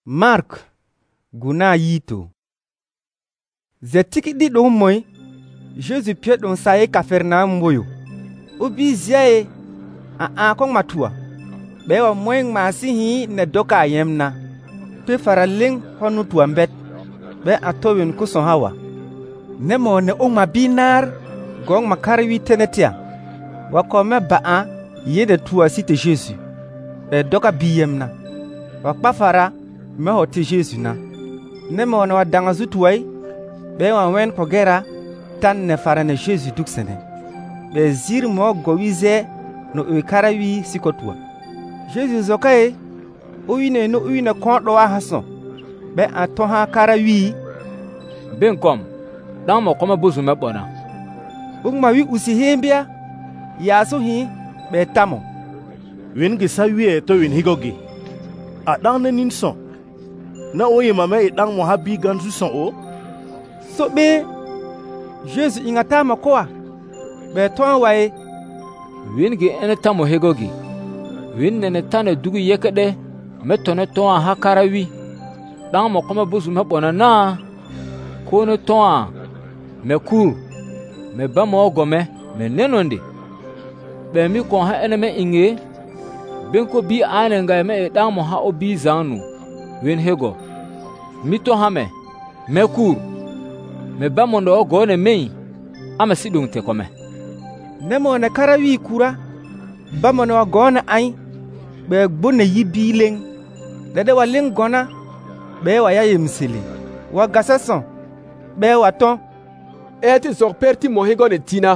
Mark guna yito. Zetiki di don moy, Jésus pied don saye Capernaum moyo. Ubi ziae a kong matua. Bewa moyeng masihi ne doka yemna. Pe faraling honu tuambet. Be atowin kuson hawa. Nemo ne ongma binar gong makarawi tenetia. Wakome baa yede tua site Jésus. Be doka biyemna. Wakpa fara me hoti Jésus na. Nemo ne wadanga zutuwai. Be wen kogera tan ne fara ne Jésus duksene. Be zir mo gowize no ukarawi sikotua. Jésus zokae uine no uine kondo wa hason. Be atoha karawi ben kom dan mo koma bozu me bona. Ugma wi usi hembia ya so hi be tamo. Wen gi sawie to wen higogi. A dan ne nin son. Na oye mama e dan mo habi ganzu son o. So be Jésus ingata makoa. Be ton wae Wen gi ene tamo higogi. Wen ne tane dugu yekede metone ton ha karawi. Dan mo koma bozu me bona na kono ton me kur me ba mo gome me nenonde be mi kon ha ene me inge ben ko bi ane nga me dan mo ha obi zanu wen hego mi to ha me kur me ba mo ndo go ne me ama sidon te kome nemo ne karawi kura ba mo no go na ai be gbone yibileng dede waleng gona be wa ya yemsili wa gasason be waton eti sok perti mohigo ne tina.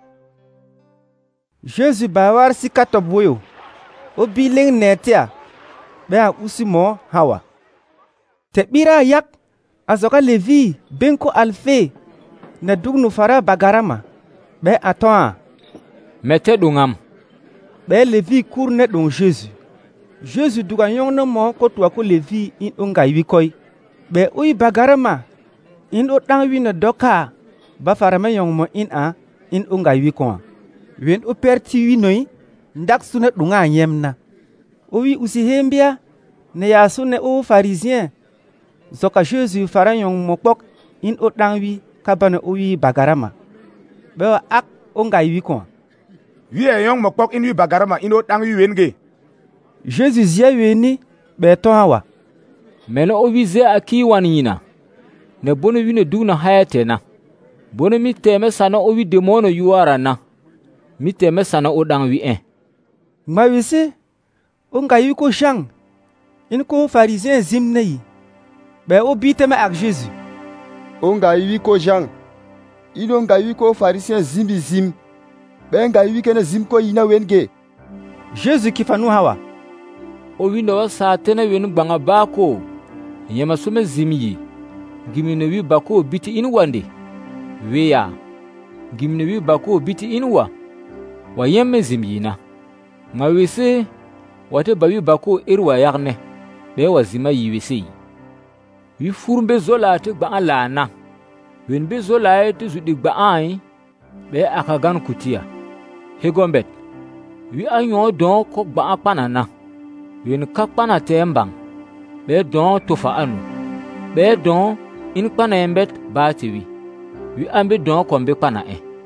Jésus bawar sikato boyo o biling netia be a usimo hawa te bira yak azoka Levi benko alfe na dugnu fara bagarama be aton mete dungam be Levi kurne don Jésus duga yongno mo ko tuwa ko Levi in onga yikoi be uyi bagarama in o dan wi na doka ba farama yong mo in onga yikon wen o perti wi noi ndak suna dunga yemna o wi usi hembia ne ya sune o pharisien zoka Jésus fara yong mo pok in o dan wi kabana o wi bagarama be ak onga yikon wi e yong mo pok in wi bagarama in o dan wi wenge. Jésus zia weni be to hawa meno o wi ze aki wanina ne bono wi ne dugna hayate na bono mi teme sana o wi demono yuara na mi teme sana o dan wi ma wisi onga yi ko shang in ko pharisien zimnei be o biteme ak Jésus onga yi ko jang ino nga yi ko pharisien zim be nga yi kene zim ko ina wenge. Jésus kifanu hawa o wi no sa tene wen gbanga bako yema sume zimyi gimine wi bako biti in wande wiya gimine wi bako biti in wa yemme zimyina ma wese wate bawi bako irwa yagne be wa zima yiwese wi furmbe zola te gba alana wen be zola te zudi gba ai be akagan kutia hegombet wi anyo don ko gba apanana wen kakpana tembang be don tofa anu be don in kpana embet batiwi wi ambe don kombe kpana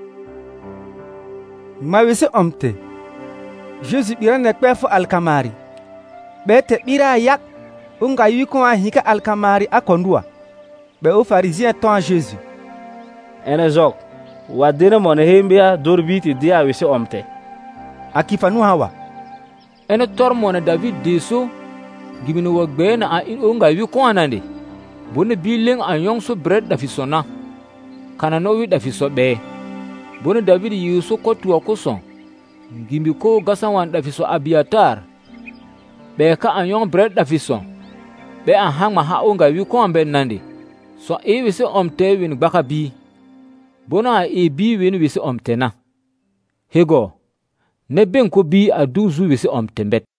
ma wese omte Jésus bira ne kpefo alkamari be te bira yak unga yi ko hika alkamari akondua be o pharisien ton Jésus Ene zok wadene mon hembia dorbiti dia wese omte akifanu hawa ene tormone David deso gimino wagbe na a in onga wi ko anande bone biling a yong so bread da fisona kana no wi da fiso be bone David yuso ko tuwa ko son gimbi ko gasawan da fiso Abiatar be ka a yong bread da fiso be a hangma ha onga wi ko ambe nande so e wi se omte win gbaka bi bona e bi win wi se omte na hego ne ben ko bi a duzu wi se omte mbet